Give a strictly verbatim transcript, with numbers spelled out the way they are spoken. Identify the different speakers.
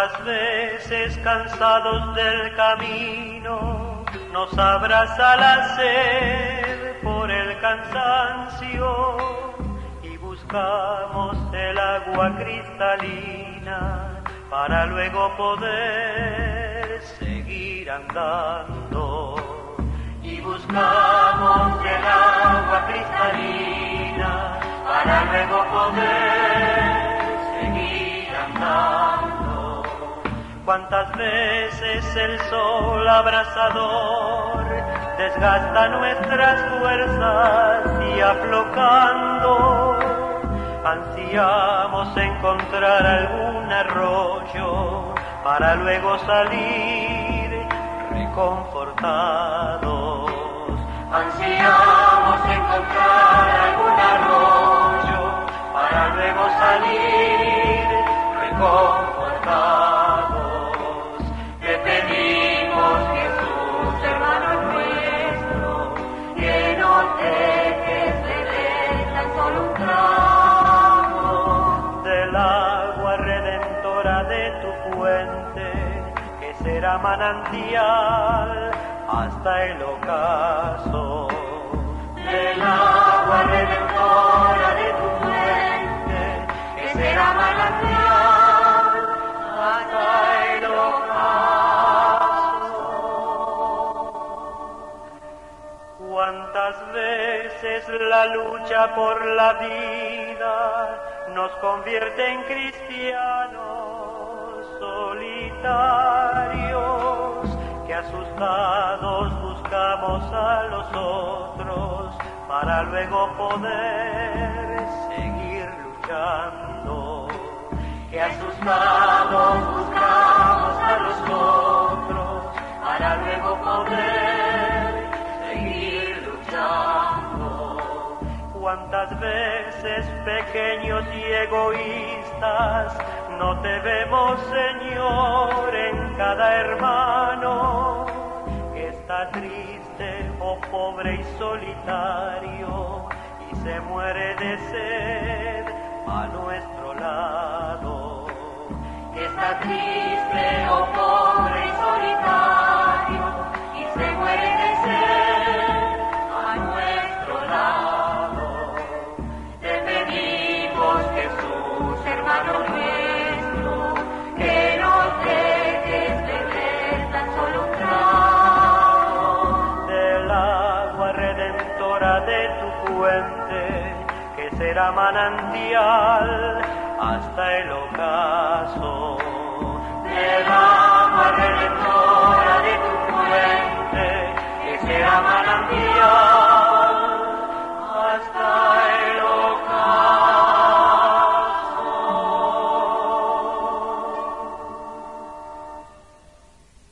Speaker 1: Cuántas veces cansados del camino nos abraza la sed por el cansancio y buscamos el agua cristalina para luego poder seguir andando. Y buscamos el agua cristalina para luego poder seguir andando. Cuántas veces el sol abrasador desgasta nuestras fuerzas y aflojando ansiamos encontrar algún arroyo para luego salir reconfortados. Ansiamos encontrar algún arroyo para luego salir reconfortados. Te pedimos, Jesús, hermano nuestro, que no dejes de beber tan solo un trago del agua redentora de tu fuente, que será manantial hasta el ocaso. Del agua redentora de tu fuente, que será manantial hasta el ocaso. Cuántas veces la lucha por la vida nos convierte en cristianos solitarios, que asustados buscamos a los otros para luego poder seguir luchando. Que asustados buscamos a los otros para luego poder seguir luchando. Cuántas veces pequeños y egoístas no te vemos, Señor, en cada hermano que está triste o pobre y solitario y se muere de sed a nuestro lado. Que está triste o pobre y solitario y se muere de sed a nuestro lado. Te pedimos, Jesús, hermano nuestro, que no dejes de beber tan solo un trago del agua redentora de tu fuente, que será manantial hasta el ocaso. Del